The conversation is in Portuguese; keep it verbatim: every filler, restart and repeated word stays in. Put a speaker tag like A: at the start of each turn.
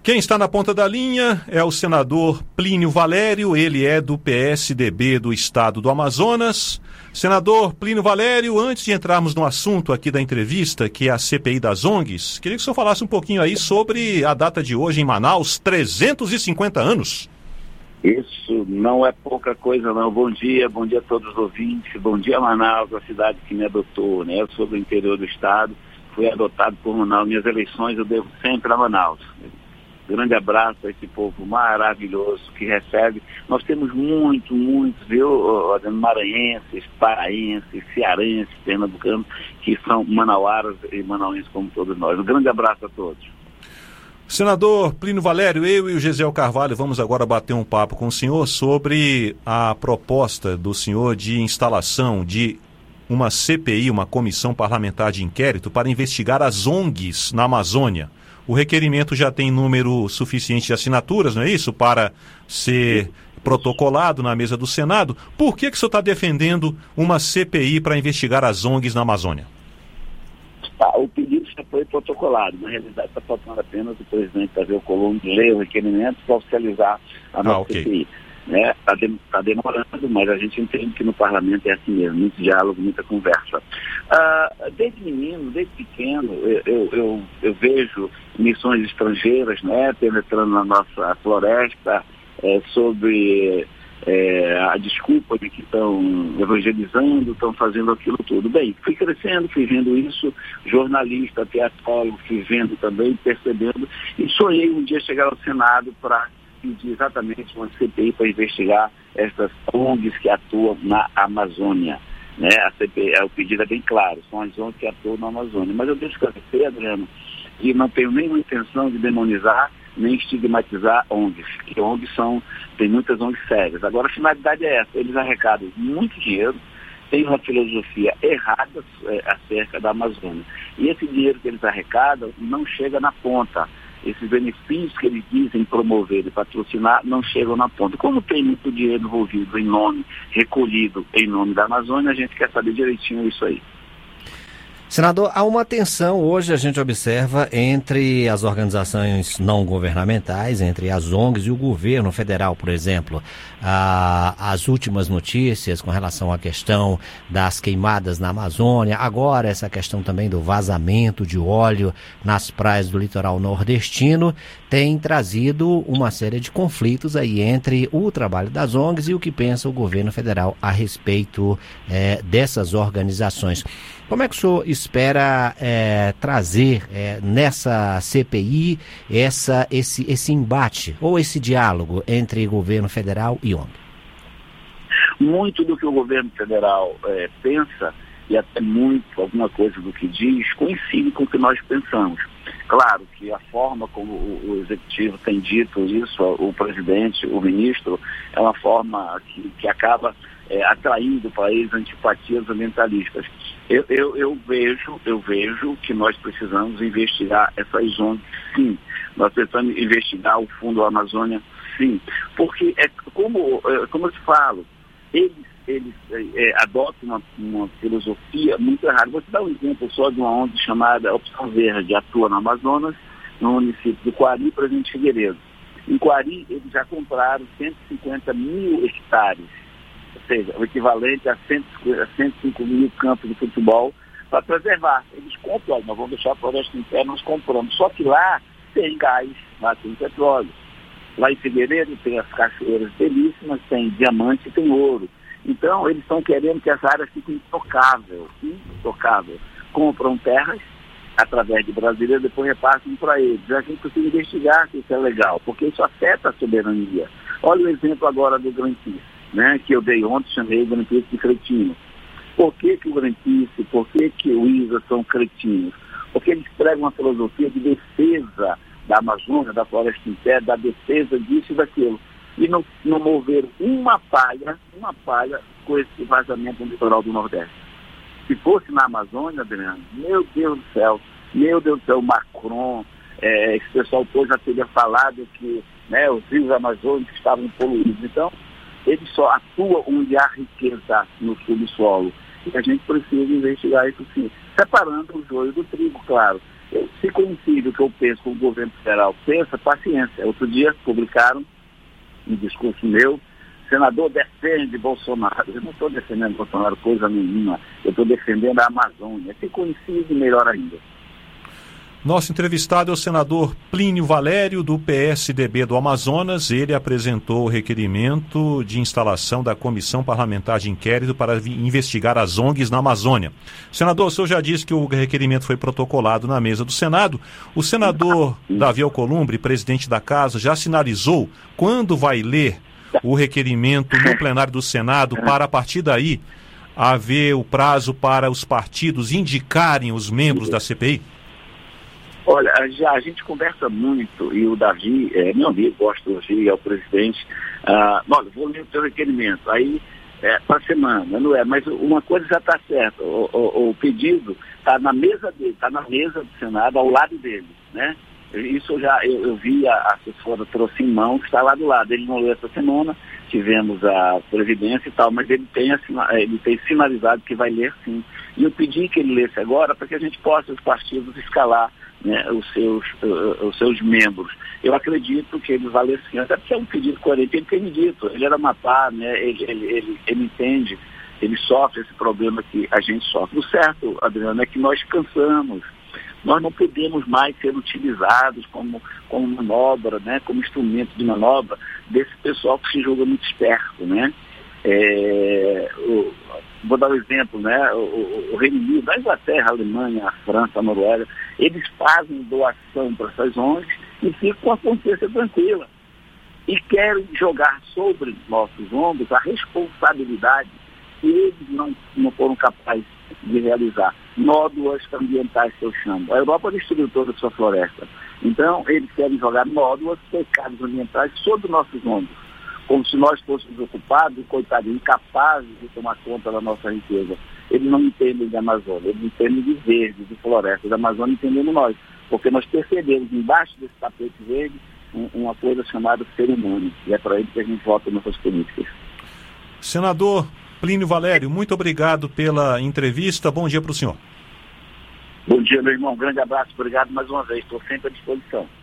A: Quem está na ponta da linha é o senador Plínio Valério, ele é do P S D B do estado do Amazonas. Senador Plínio Valério, antes de entrarmos no assunto aqui da entrevista, que é a C P I das O N Gs, queria que o senhor falasse um pouquinho aí sobre a data de hoje em Manaus, trezentos e cinquenta anos.
B: Isso não é pouca coisa não. Bom dia, bom dia a todos os ouvintes, bom dia Manaus, a cidade que me adotou, né? Eu sou do interior do estado, fui adotado por Manaus, minhas eleições eu devo sempre a Manaus. Grande abraço a esse povo maravilhoso que recebe. Nós temos muito, muitos, viu, maranhenses, paraenses, cearenses, pernambucanos, que são manauaras e manauenses como todos nós. Um grande abraço a todos.
A: Senador Plínio Valério, eu e o Gesiel Carvalho vamos agora bater um papo com o senhor sobre a proposta do senhor de instalação de uma C P I, uma comissão parlamentar de inquérito, para investigar as O N Gs na Amazônia. O requerimento já tem número suficiente de assinaturas, não é isso? Para ser protocolado na mesa do Senado. Por que que o senhor está defendendo uma C P I para investigar as O N Gs na Amazônia?
B: Tá, o pedido já foi protocolado. Na realidade, está faltando apenas o presidente Tavio Colombo ler o requerimento para oficializar a nossa ah, okay. C P I. Né? Está de, tá demorando, mas a gente entende que no parlamento é assim mesmo, muito diálogo, muita conversa. Ah, desde menino, desde pequeno, eu, eu, eu, eu vejo missões estrangeiras, né, penetrando na nossa floresta, é, sobre é, a desculpa de que estão evangelizando, estão fazendo aquilo tudo. Bem, fui crescendo, fui vendo isso, jornalista, teatrólogo, fui vendo também, percebendo, e sonhei um dia chegar ao Senado para pedir exatamente uma C P I para investigar essas O N Gs que atuam na Amazônia. Né? A C P I, o pedido é bem claro, são as O N Gs que atuam na Amazônia. Mas eu deixo esclarecer, Adriano, que não tenho nenhuma intenção de demonizar nem estigmatizar O N Gs, que O N Gs são, tem muitas O N Gs sérias. Agora a finalidade é essa, eles arrecadam muito dinheiro, têm uma filosofia errada é, acerca da Amazônia. E esse dinheiro que eles arrecadam não chega na ponta. Esses benefícios que eles dizem promover e patrocinar não chegam na ponta. Como tem muito dinheiro envolvido em nome, recolhido em nome da Amazônia, a gente quer saber direitinho isso aí.
C: Senador, há uma tensão hoje, a gente observa, entre as organizações não governamentais, entre as O N Gs e o governo federal, por exemplo. Ah, as últimas notícias com relação à questão das queimadas na Amazônia, agora essa questão também do vazamento de óleo nas praias do litoral nordestino, tem trazido uma série de conflitos aí entre o trabalho das O N Gs e o que pensa o governo federal a respeito eh, dessas organizações. Como é que o senhor espera é, trazer é, nessa C P I essa, esse, esse embate ou esse diálogo entre governo federal e O N G?
B: Muito do que o governo federal é, pensa, e até muito, alguma coisa do que diz, coincide com o que nós pensamos. Claro que a forma como o, o executivo tem dito isso, o presidente, o ministro, é uma forma que, que acaba é, atraindo para eles antipatias ambientalistas. Eu, eu, eu, vejo, eu vejo que nós precisamos investigar essas O N Gs, sim. Nós precisamos investigar o Fundo Amazônia, sim. Porque, é como, é, como eu te falo, eles, eles é, adotam uma, uma filosofia muito errada. Vou te dar um exemplo só de uma O N G chamada Opção Verde, atua no Amazonas, no município de Coari, Presidente Figueiredo. Em Coari, eles já compraram cento e cinquenta mil hectares, ou seja, o equivalente a cento e cinco mil campos de futebol para preservar. Eles compram, olha, nós vamos deixar a floresta em pé, nós compramos. Só que lá tem gás, lá tem petróleo. Lá em Figueiredo tem as cachoeiras belíssimas, tem diamante e tem ouro. Então, eles estão querendo que essa área fique intocável, intocável. Compram terras através de Brasília e depois repassam para eles. A gente precisa investigar se isso é legal, porque isso afeta a soberania. Olha o exemplo agora do Greenpeace, né, que eu dei ontem, chamei o Greenpeace de cretino. Por que, que o Greenpeace, por que, que o I S A são cretinos? Porque eles pregam uma filosofia de defesa da Amazônia, da floresta em pé, da defesa disso e daquilo. E não, não moveram uma palha, uma palha com esse vazamento no litoral do Nordeste. Se fosse na Amazônia, Adriano, meu Deus do céu, meu Deus do céu, Macron, é, esse pessoal todo já teria falado que, né, os rios amazônicos estavam poluídos. Então, eles só atuam onde há riqueza no subsolo. E a gente precisa investigar isso sim, separando o joio do trigo, claro. Eu, se coincide o que eu penso com o governo federal pensa, paciência. Outro dia publicaram um discurso meu, senador defende Bolsonaro. Eu não estou defendendo Bolsonaro coisa nenhuma, eu estou defendendo a Amazônia. Se coincide, melhor ainda.
A: Nosso entrevistado é o senador Plínio Valério, do P S D B do Amazonas. Ele apresentou o requerimento de instalação da Comissão Parlamentar de Inquérito para investigar as O N Gs na Amazônia. Senador, o senhor já disse que o requerimento foi protocolado na mesa do Senado. O senador Davi Alcolumbre, presidente da Casa, já sinalizou quando vai ler o requerimento no plenário do Senado para, a partir daí, haver o prazo para os partidos indicarem os membros da C P I?
B: Olha, já a gente conversa muito, e o Davi, é, meu amigo, gosto do Davi, é o presidente. Ah, olha, vou ler o teu requerimento, aí é, para a semana, não é? Mas uma coisa já está certa, o, o, o pedido está na mesa dele, está na mesa do Senado, ao lado dele, né? Isso eu já, eu, eu vi, a assessora trouxe em mão, que está lá do lado. Ele não leu essa semana, tivemos a Previdência e tal, mas ele tem, ele tem sinalizado que vai ler sim. E eu pedi que ele lesse agora para que a gente possa, os partidos, escalar, né, os, seus, uh, os seus membros. Eu acredito que ele vai ler sim, até porque é um pedido coerente. Ele tem me dito, ele era Amapá, né, ele, ele, ele, ele entende, ele sofre esse problema que a gente sofre. O certo, Adriano, é que nós cansamos. Nós não podemos mais ser utilizados como, como manobra, né, como instrumento de manobra desse pessoal que se julga muito esperto, né? É, o, vou dar um exemplo, né? O, o, o Reino Unido, a Inglaterra, a Alemanha, a França, a Noruega, eles fazem doação para essas O N Gs e ficam com a consciência tranquila. E querem jogar sobre nossos ombros a responsabilidade que eles não, não foram capazes de realizar. Nódoas ambientais que eu chamo. A Europa destruiu toda a sua floresta. Então, eles querem jogar nódoas, pecados ambientais sobre nossos ombros, como se nós fôssemos ocupados, coitadinhos, incapazes de tomar conta da nossa riqueza. Eles não entendem de Amazônia, eles entendem de verde, de floresta. Da Amazônia entendemos nós, porque nós percebemos embaixo desse tapete verde um, uma coisa chamada ser humano. E é para ele que a gente vota nossas políticas.
A: Senador Plínio Valério, muito obrigado pela entrevista. Bom dia para o senhor.
B: Bom dia, meu irmão. Um grande abraço. Obrigado mais uma vez. Estou sempre à disposição.